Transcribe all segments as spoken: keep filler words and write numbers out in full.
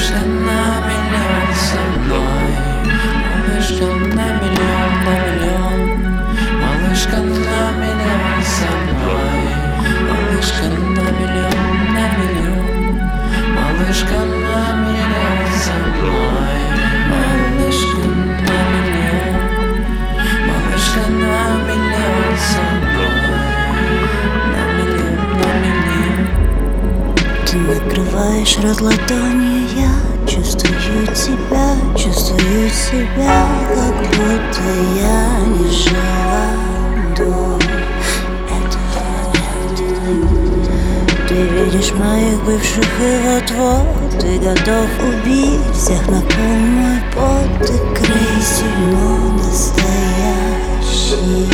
Малышка на миллион со мной, малышка на миллион, на миллион. Малышка на миллион со мной, малышка на миллион, на миллион. Малышка на миллион со мной, малышка на миллион, малышка на миллион со мной, на миллион, на миллион. Ты накрываешь рот ладонью, я чувствую тебя, чувствую себя, как будто я не жила до этого. Ты видишь моих бывших и вот-вот ты готов убить всех на полный пот. Ты крейзи, но настоящий.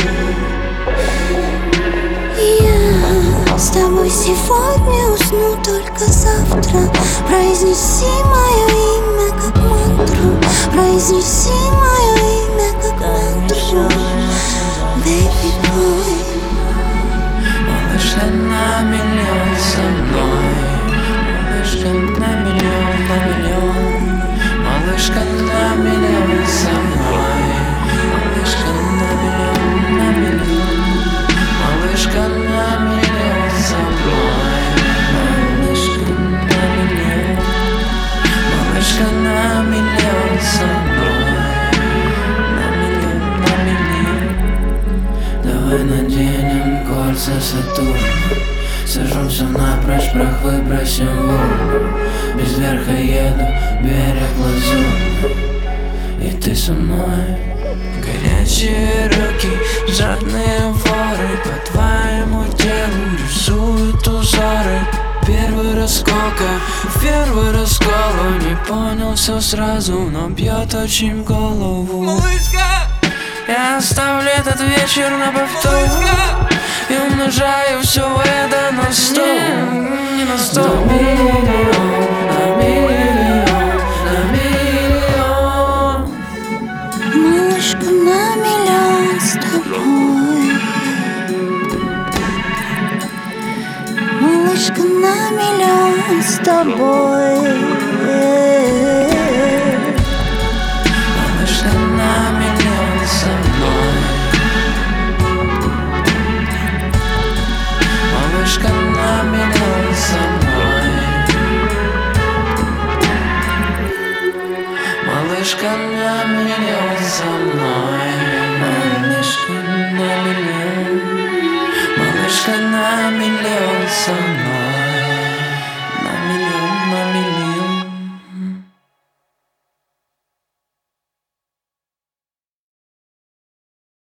Я с тобой сегодня усну, только завтра. Произнеси мое имя как мантру, произнеси мое имя как мантру. Baby boy. Малышка на миллион со мной, малышка на миллион, на миллион. Малышка на миллион со мной, малышка на миллион, на миллион. Малышка на миллион со мной, малышка на миллион, малышка на миллион со мной, на миллион, на миллион. Давай наденем кольца Сатурна, сожжемся напрочь, прах выбросим в урну. Без верха еду, берег лазурный, и ты со мной. Горячие руки, жадные воры, по твоему телу рисуют узоры. Первый расколка, первый раскол, не понял все сразу, но бьет очень в голову. Малышка! Я оставлю этот вечер на повтор и умножаю все это на сто, не на сто. На миллион, на миллион, на миллион. Малышка на миллион с тобой, малышка на миллион с тобой. Малышка на миллион со мной, малышка на миллион со мной, малышка на миллион со мной, малышка на миллион, малышка на миллион.